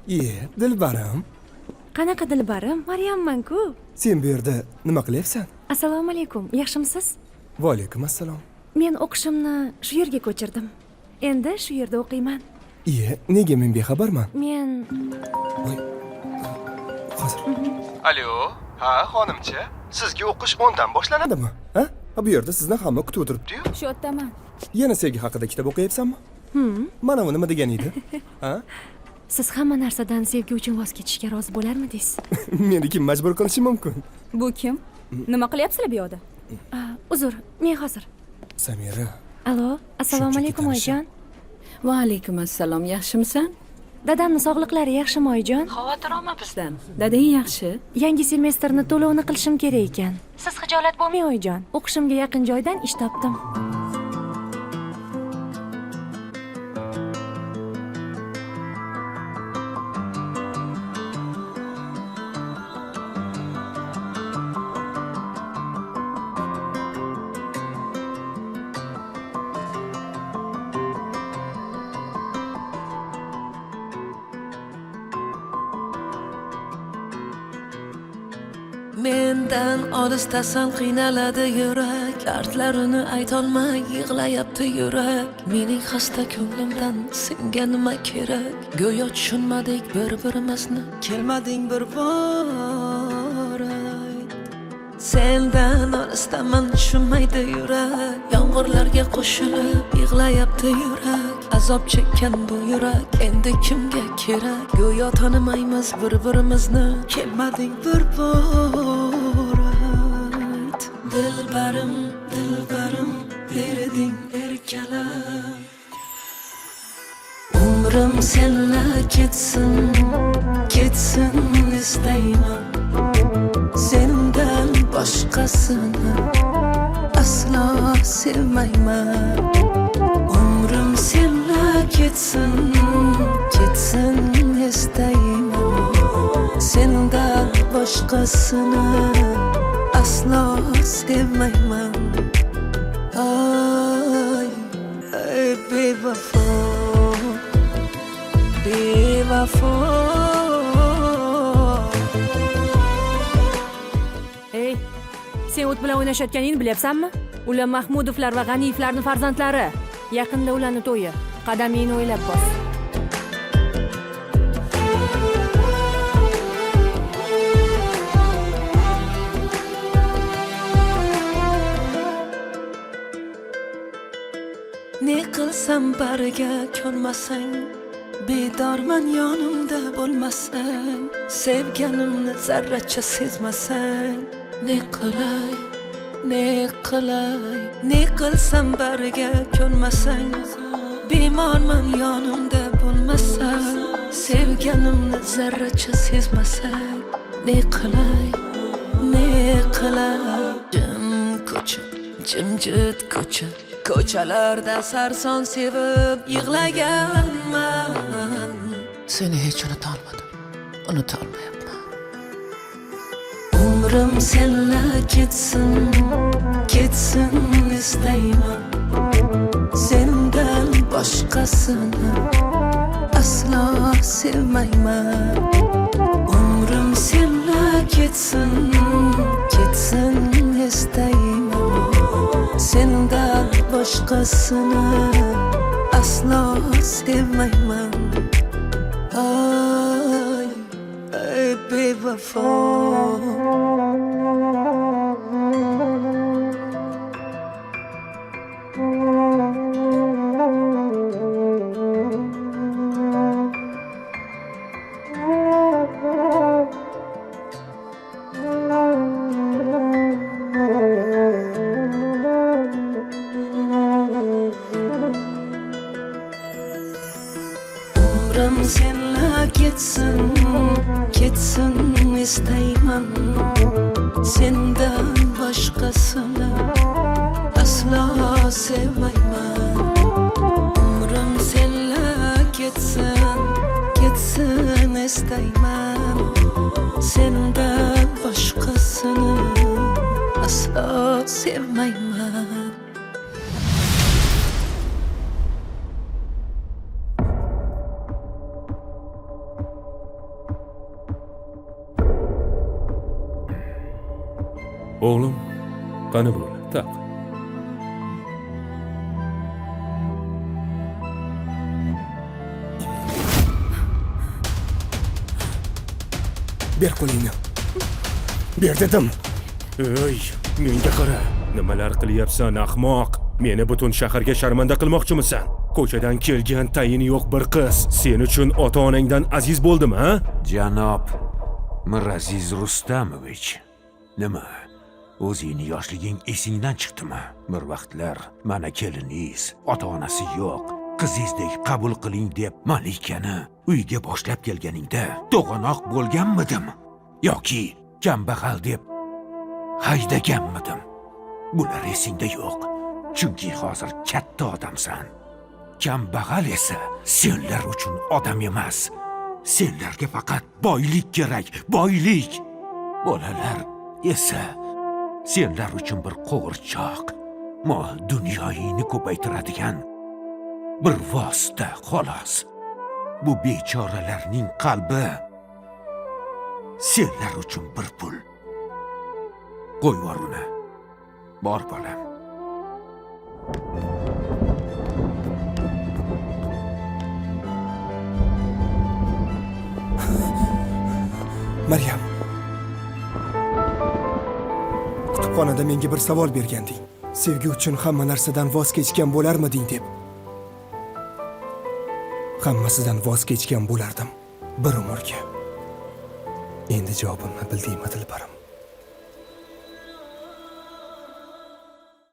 Dilbarim. Qanaqa Dilbarim? Maryamman-ku. Sen bu yerda nima qilyapsan? Assalomu alaykum. Yaxshimisiz? Va alaykum assalom. Men o'qishimni shu yerga ko'chirdim. Endi shu yerda o'qiyman. Nega men bexabarman? Men Voy. Hozir. Alo, ha, xonimcha. Sizga o'qish 10 dan boshlanadimi? Ha? Bu yerda sizni hamma kutib o'tiribdi-yu. shu yerdaman. Yana sevgi haqida kitob o'qiyapsanmi? Mana bu nima degan edi? Ha? Siz hamma narsadan sevgi uchun voz kechishga rozi bo'larmidingiz? Meni kim majbur qilishi mumkin? Bu kim? Nima qilyapsizlar bu yoqda? Uzr, men hozir. Samira. Alo, assalomu alaykum oyijon. Va alaykum assalom. Yaxshimisan? Dadamni sog'liqlari yaxshimi oyijon? Xavotir olma bizdan. Dadang yaxshi. Yangi semestrni to'lovni qilishim kerak ekan. Siz xijolat bo'lmang oyijon. O'qishimga yaqin joydan ish topdim. Mendan olisdasan qiynaladi yurak, dardlarini aytolmay yig'layapti yurak. Mening xasta ko'nglimdan senga nima kerak? Go'yo tushunmadik bir-birimizni, kelmading bir bor. Sendan olisdaman tushunmaydi yurak, yomg'irlarga qo'shilib yig'layapti yurak. Azob chekkan bu yurak endi kimga kerak? Go'yo tanimaymiz bir-birimizni, kelmading bir bor. Dilbarim, dilbarim, berding erkalab. Umrim senla ketsin, ketsin istayman. Sendan boshqasini aslo sevmayman. Umrim senla ketsin, ketsin istayman. Sendan boshqasini aslo sevmayman. Ay, ay bevafo, bevafo. Ey, sen o't bilan o'ynashayotganingni bilyapsanmi? Ular Mahmudovlar va G'aniyevlarning farzandlari. Yaqinda ularning to'yi. Qadamingni o'ylab bos. Ne qilsam bariga ko'nmasang, bedorman yonimda bo'lmasang, sevganimni zarracha sezmasang, ne qilay, ne qilay, ne qilsam bariga ko'nmasang, bemorman yonimda bo'lmasang, sevganimni zarracha sezmasang, ne qilay, ne qilay. Jim ko'cha, jimjit ko'cha, ko'chalarda sarson sevib yig'laganman. Seni hech unutolmadim, unutolmayapman. Umrim senla ketsin, ketsin istayman. Sendan boshqasini aslo sevmayman. Umrim senla ketsin, ketsin istayman. Sendan boshqasini aslo sevmayman. Ay, ay bevafo. Umrim senla ketsin, ketsin istayman. Sendan boshqasini aslo sevmayman. Umrim senla ketsin, ketsin istayman. Sendan boshqasini aslo sevmayman. O'g'lim, qani bo'l, taq. Ber qo'lingni. Ber dedim. Ey, menga qara. Nimalar qilyapsan, ahmoq? Meni butun shaharga sharmanda qilmoqchimisan? Ko'chadan kelgan tayini yo'q bir qiz sen uchun ota-onangdan aziz bo'ldimi, ha? Janob Miraziz Rustamovich, nima? O'zingni yoshliging esingdan chiqdimi? Bir vaqtlar mana keliningiz, ota-onasi yo'q, qizingizdek qabul qiling deb Malikani uyga boshlab kelganingda to'g'anoq bo'lganmidim yoki kambag'al deb haydaganmidim? Bular esingda yo'q. Chunki hozir katta odamsan. Kambag'al esa senlar uchun odam emas. Senlarga faqat boylik kerak, boylik. Bolalar esa senlar uchun bir qo'g'irchoq, mol dunyoyingni ko'paytiradigan bir vosita xolos. Bu bechoralarning qalbi senlar uchun bir pul. Qo'y yubor uni. Bor bolam. Maryam. Kutubxonada menga bir savol berganding. Sevgi uchun hamma narsadan voz kechgan bo'larmiding deb. Hammasidan voz kechgan bo'lardim bir umrga. Endi javobimni bildingmi, Dilbarim?